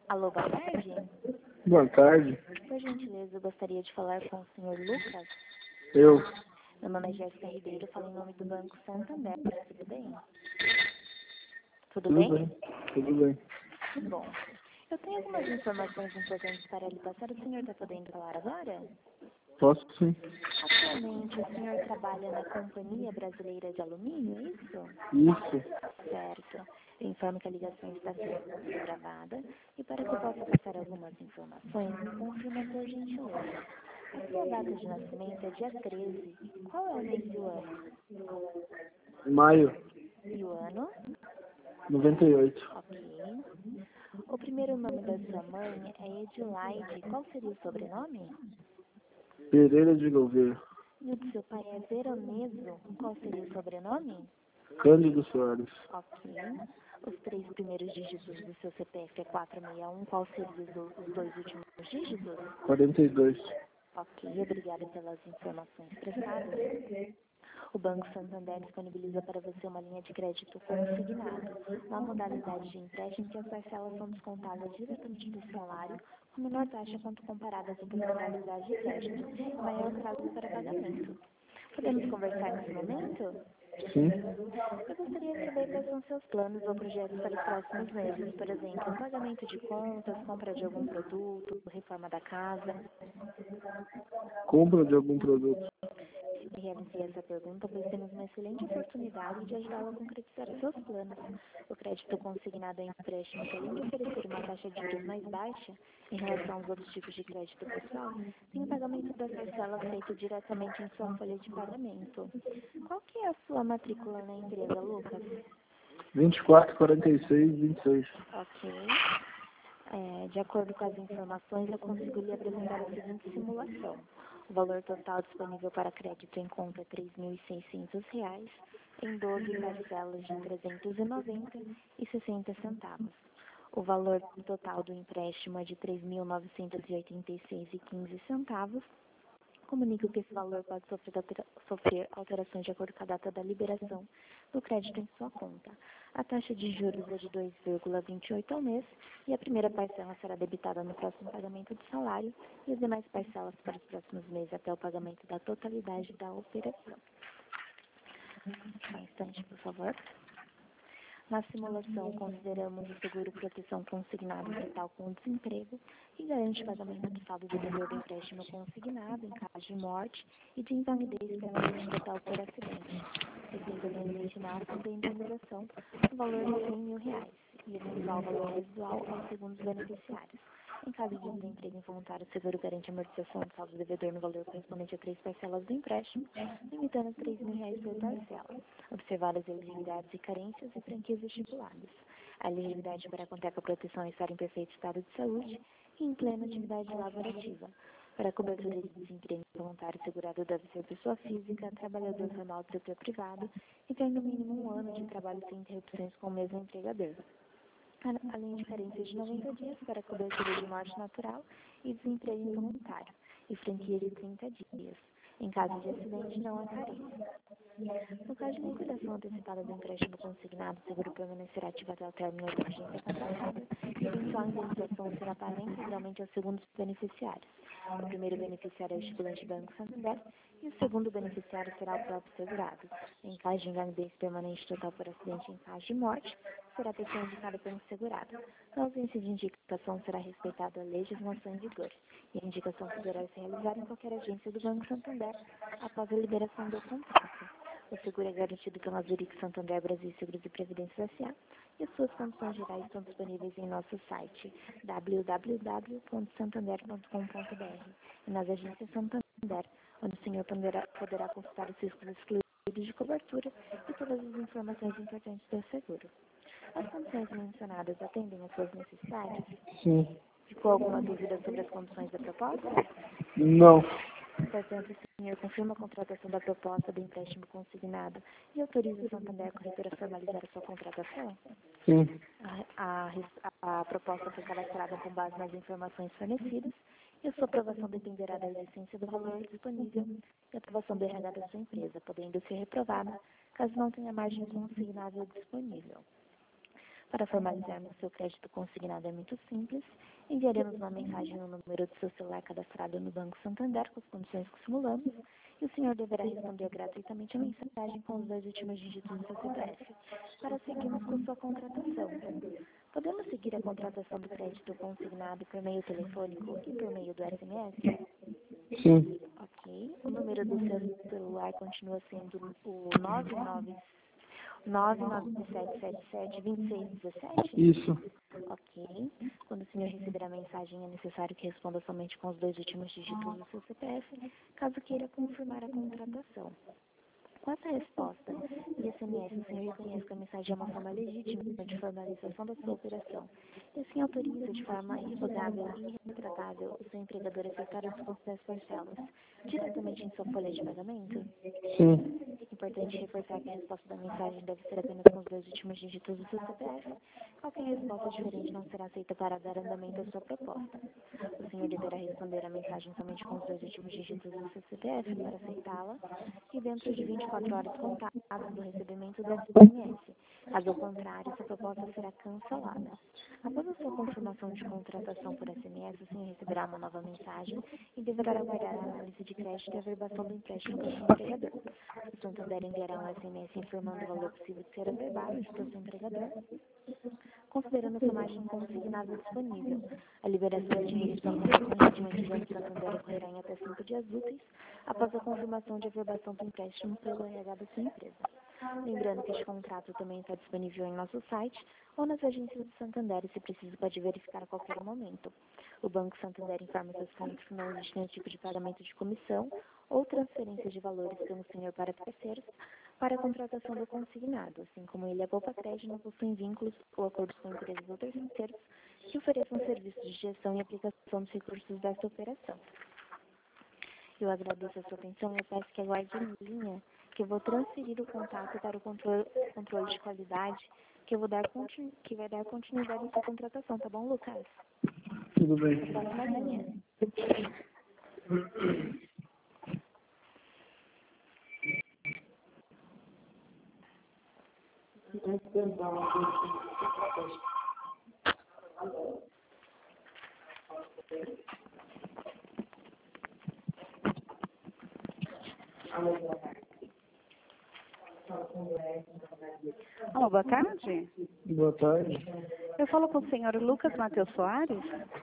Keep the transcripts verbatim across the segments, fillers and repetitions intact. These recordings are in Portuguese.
Alô, boa tarde. Boa tarde. Por gentileza, eu gostaria de falar com o senhor Lucas. Eu. Meu nome é Jéssica Ribeiro, falo em nome do Banco Santander. Tudo bem? Tudo, Tudo bem? bem? Tudo bem. Que bom. Eu tenho algumas informações importantes para lhe passar. O senhor está podendo falar agora? Posso sim. Atualmente, o senhor trabalha na Companhia Brasileira de Alumínio, é isso? Isso. Certo. Eu informo que a ligação está sendo gravada e para que eu possa passar algumas informações, me confirma por gentileza. A sua data de nascimento é dia treze. Qual é o mês e o ano? Maio, E o ano? noventa e oito. Ok. O primeiro nome da sua mãe é Edilaide. Qual seria o sobrenome? Pereira de Gouveia. E o do seu pai é Veroneso. Qual seria o sobrenome? Cândido Soares. Ok. Os três primeiros dígitos do seu C P F é quatrocentos e sessenta e um. Qual seriam os, do- os dois últimos dígitos? quarenta e dois. Ok. Obrigada pelas informações prestadas. O Banco Santander disponibiliza para você uma linha de crédito consignado, uma modalidade de empréstimo que as parcelas são descontadas diretamente do salário, com menor taxa quanto comparada às outras modalidades de crédito, e maior prazo para pagamento. Podemos conversar nesse momento? Sim. Eu gostaria de saber quais são seus planos ou projetos para os próximos meses, por exemplo, pagamento de contas, compra de algum produto, reforma da casa. Compra de algum produto. Eu realizei essa pergunta pois temos uma excelente oportunidade de ajudá-lo a concretizar os seus planos. O crédito consignado é um empréstimo que, além de oferecer uma taxa de juros mais baixa em relação aos outros tipos de crédito pessoal, tem o pagamento das parcelas feito diretamente em sua folha de pagamento. Qual que é a sua matrícula na empresa, Lucas? vinte e quatro, quarenta e seis, vinte e seis. Ok. É, de acordo com as informações, eu consigo lhe apresentar a seguinte simulação. O valor total disponível para crédito em conta é três mil e seiscentos reais, em doze parcelas de trezentos e noventa e sessenta centavos. O valor total do empréstimo é de três mil novecentos e oitenta e seis reais e quinze centavos. Comunico que esse valor pode sofrer, altera sofrer alterações de acordo com a data da liberação do crédito em sua conta. A taxa de juros é de dois vírgula vinte e oito ao mês e a primeira parcela será debitada no próximo pagamento do salário e as demais parcelas para os próximos meses até o pagamento da totalidade da operação. Só um instante, por favor. Na simulação, consideramos o seguro proteção consignado total com o desemprego, que garante o pagamento do saldo devedor do empréstimo consignado em caso de morte e de invalidez permanente total por acidente. Receita do limite máximo da indenização no valor de cem mil reais e eventual valor residual aos segundos beneficiários. Em caso de desemprego involuntário, o seguro garante a amortização do saldo devedor no valor correspondente a três parcelas do empréstimo, limitando a três mil reais por parcela. Observar as elegibilidades e carências e franquias estipuladas. A elegibilidade para contar com a proteção é estar em perfeito estado de saúde e em plena atividade laborativa. Para a cobertura de desemprego involuntário, o segurado deve ser pessoa física, trabalhador formal do setor privado e ter no mínimo um ano de trabalho sem interrupções com o mesmo empregador, além de carências de noventa dias para cobertura de morte natural e desemprego involuntário, e franquia de trinta dias. Em caso de acidente, não há carência. No caso de liquidação antecipada do empréstimo consignado, o seguro permanecerá ativo até o término da vigência contratada e a eventual indenização será paga integralmente aos segundos beneficiários. O primeiro beneficiário é o estipulante Banco Santander e o segundo beneficiário será o próprio segurado. Em caso de invalidez permanente total por acidente e em caso de morte, será a pessoa indicada pelo segurado. Na ausência de indicação, será respeitada a legislação em vigor e a indicação poderá ser realizada em qualquer agência do Banco Santander após a liberação do contrato. O seguro é garantido pela Zurich Santander Brasil Seguros e Previdência S A e as suas condições gerais estão disponíveis em nosso site w w w ponto santander ponto com ponto b r e nas agências Santander, onde o senhor poderá, poderá consultar os riscos excluídos de cobertura e todas as informações importantes do seguro. As condições mencionadas atendem às suas necessidades? Sim. Ficou alguma dúvida sobre as condições da proposta? Não. Portanto, o senhor confirma a contratação da proposta do empréstimo consignado e autoriza o Santander Corretora a formalizar a sua contratação? Sim. A, a, a proposta foi cadastrada com base nas informações fornecidas e a sua aprovação dependerá da existência do valor disponível e a aprovação do R H da sua empresa, podendo ser reprovada caso não tenha margem consignável disponível. Para formalizarmos seu crédito consignado é muito simples. Enviaremos uma mensagem no número do seu celular cadastrado no Banco Santander com as condições que simulamos e o senhor deverá responder gratuitamente a mensagem com os dois últimos dígitos do seu C P F para seguirmos com sua contratação. Podemos seguir a contratação do crédito consignado por meio telefônico e por meio do S M S? Sim. Ok. O número do seu celular continua sendo o nove nove nove nove sete sete sete dois seis um sete? Isso. Ok. Quando o senhor receber a mensagem, é necessário que responda somente com os dois últimos dígitos do seu C P F, caso queira confirmar a contratação. Com essa resposta e S M S, o senhor reconhece que a mensagem é uma forma legítima de formalização da sua operação e assim autoriza de forma irrevogável e irretratável o seu empregador a efetuar o desconto das parcelas diretamente em sua folha de pagamento? Sim. Importante reforçar que a resposta da mensagem deve ser apenas com os dois últimos dígitos do seu C P F. Qualquer resposta diferente não será aceita para dar andamento à sua proposta. O senhor deverá responder a mensagem somente com os dois últimos dígitos do seu C P F para aceitá-la e dentro de vinte e quatro horas contadas do recebimento do S M S. Caso contrário, sua proposta será cancelada. Após a sua confirmação de contratação por S M S, o senhor receberá uma nova mensagem e deverá aguardar a análise de crédito e a averbação do empréstimo pelo seu empregador. O Santander enviará um S M S informando o valor possível de ser averbado pelo seu empregador, considerando sua margem consignada disponível. A liberação de emissão da correntemente do Banco Santander ocorrerá em até cinco dias úteis após a confirmação de averbação do empréstimo pelo R H da sua empresa. Lembrando que este contrato também está disponível em nosso site ou nas agências do Santander e, se preciso, pode verificar a qualquer momento. O Banco Santander informa seus clientes que não existe nenhum tipo de pagamento de comissão ou transferência de valores pelo senhor para terceiros para a contratação do consignado, assim como ele, a Poupa Crédito, não possuem vínculos ou acordos com empresas ou terceiros que ofereçam serviços de gestão e aplicação dos recursos desta operação. Eu agradeço a sua atenção e eu peço que aguarde em linha, que eu vou transferir o contato para o controle, controle de qualidade, que, eu vou dar continu, que vai dar continuidade à sua contratação, tá bom, Lucas? Tudo bem. Próxima linha. Alô, boa tarde. Boa tarde. Eu falo com o senhor Lucas Matheus Soares.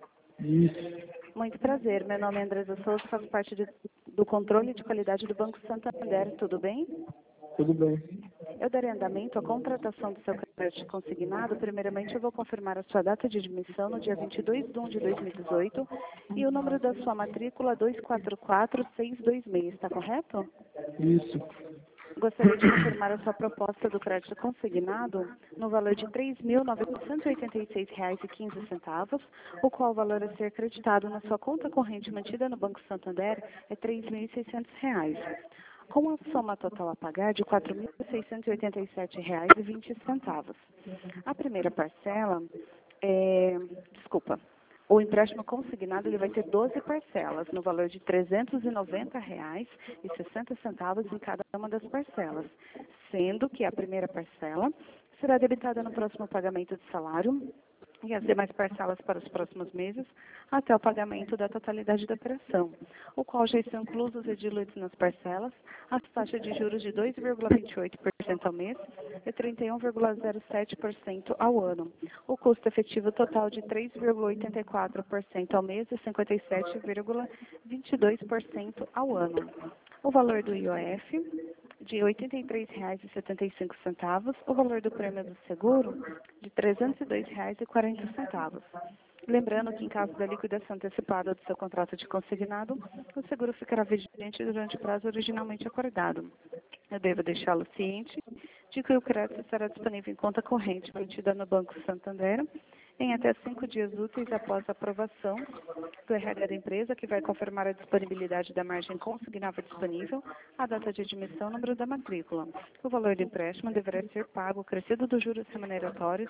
Isso. Muito prazer. Meu nome é Andresa Souza, faço parte de, do controle de qualidade do Banco Santander. Tudo bem? Tudo bem. Eu darei andamento à contratação do seu crédito consignado. Primeiramente, eu vou confirmar a sua data de admissão no dia vinte e dois de um de dois mil e dezoito e o número da sua matrícula dois quatro quatro seis dois seis. Está correto? Isso. Gostaria de confirmar a sua proposta do crédito consignado no valor de três mil novecentos e oitenta e seis reais e quinze centavos, o qual o valor a ser acreditado na sua conta corrente mantida no Banco Santander é três mil e seiscentos reais, com a soma total a pagar de quatro mil seiscentos e oitenta e sete reais e vinte centavos. A primeira parcela é... Desculpa. O empréstimo consignado ele vai ter doze parcelas, no valor de trezentos e noventa reais e sessenta centavos em cada uma das parcelas, sendo que a primeira parcela será debitada no próximo pagamento de salário e as demais parcelas para os próximos meses, até o pagamento da totalidade da operação, o qual já estão inclusos e diluídos nas parcelas as taxas de juros de dois vírgula vinte e oito por cento ao mês e trinta e um vírgula zero sete por cento ao ano. O custo efetivo total de três vírgula oitenta e quatro por cento ao mês e cinquenta e sete vírgula vinte e dois por cento ao ano. O valor do I O F de oitenta e três reais e setenta e cinco centavos, o valor do prêmio do seguro de trezentos e dois reais e quarenta centavos. Lembrando que, em caso da liquidação antecipada do seu contrato de consignado, o seguro ficará vigente durante o prazo originalmente acordado. Eu devo deixá-lo ciente de que o crédito estará disponível em conta corrente mantida no Banco Santander em até cinco dias úteis após a aprovação do R H da empresa, que vai confirmar a disponibilidade da margem consignável disponível, a data de admissão e o número da matrícula. O valor do empréstimo deverá ser pago, crescido dos juros remuneratórios,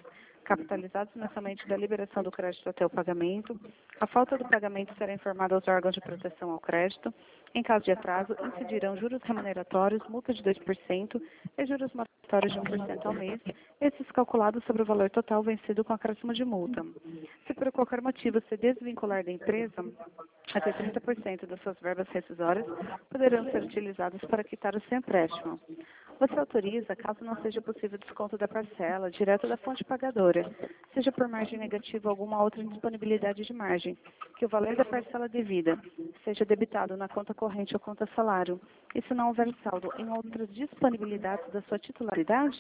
capitalizados mensalmente da liberação do crédito até o pagamento. A falta do pagamento será informada aos órgãos de proteção ao crédito. Em caso de atraso, incidirão juros remuneratórios, multa de dois por cento e juros moratórios de um por cento ao mês, esses calculados sobre o valor total vencido com acréscimo de multa. Se por qualquer motivo se desvincular da empresa, até trinta por cento das suas verbas rescisórias poderão ser utilizadas para quitar o seu empréstimo. Você autoriza, caso não seja possível desconto da parcela, direto da fonte pagadora, seja por margem negativa ou alguma outra indisponibilidade de margem, que o valor da parcela devida seja debitado na conta corrente ou conta salário, e se não houver saldo em outras disponibilidades da sua titularidade?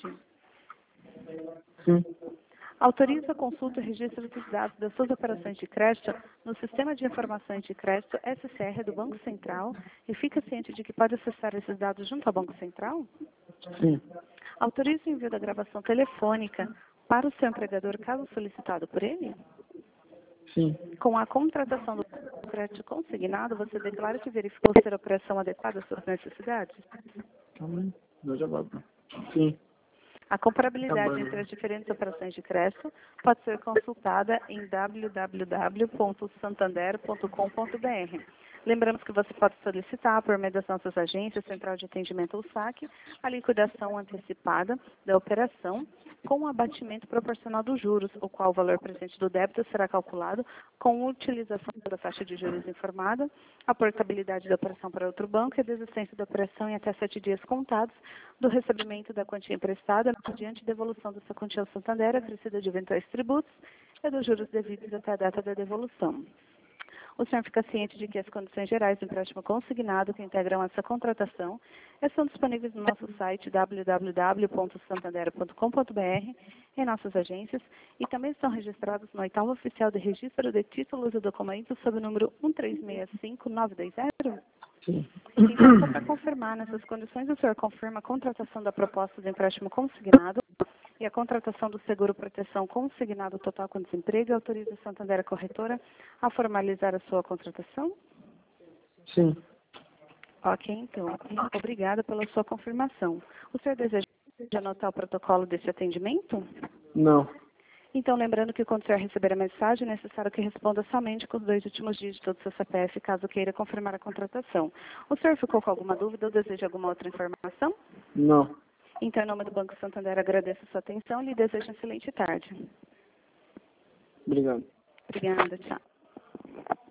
Sim. Autoriza a consulta e registro dos dados das suas operações de crédito no Sistema de Informações de Crédito S C R do Banco Central e fica ciente de que pode acessar esses dados junto ao Banco Central? Sim. Autoriza o envio da gravação telefônica para o seu empregador caso solicitado por ele? Sim. Com a contratação do crédito consignado, você declara que verificou ser a operação adequada às suas necessidades? Calma aí. Eu já volto. Sim. A comparabilidade Tá bom. entre as diferentes operações de crédito pode ser consultada em w w w ponto santander ponto com ponto b r. Lembramos que você pode solicitar, por meio das nossas agências, Central de Atendimento ou saque, a liquidação antecipada da operação com o abatimento proporcional dos juros, o qual o valor presente do débito será calculado com a utilização da taxa de juros informada, a portabilidade da operação para outro banco e a desistência da operação em até sete dias contados do recebimento da quantia emprestada, mediante devolução dessa quantia ao Santander, acrescida de eventuais tributos e dos juros devidos até a data da devolução. O senhor fica ciente de que as condições gerais do empréstimo consignado que integram essa contratação estão disponíveis no nosso site w w w ponto santander ponto com ponto b r, em nossas agências, e também estão registrados no oitavo oficial de registro de títulos e documentos sob o número um três seis cinco nove dois zero? Sim. Então, só para confirmar, nessas condições, o senhor confirma a contratação da proposta de empréstimo consignado e a contratação do seguro proteção consignado total com desemprego e autoriza a Santander a Corretora a formalizar a sua contratação? Sim. Ok, então. Obrigada pela sua confirmação. O senhor deseja anotar o protocolo desse atendimento? Não. Então, lembrando que quando o senhor receber a mensagem, é necessário que responda somente com os dois últimos dígitos do seu C P F, caso queira confirmar a contratação. O senhor ficou com alguma dúvida ou deseja alguma outra informação? Não. Então, em nome do Banco Santander, agradeço a sua atenção e lhe desejo uma excelente tarde. Obrigado. Obrigada, tchau.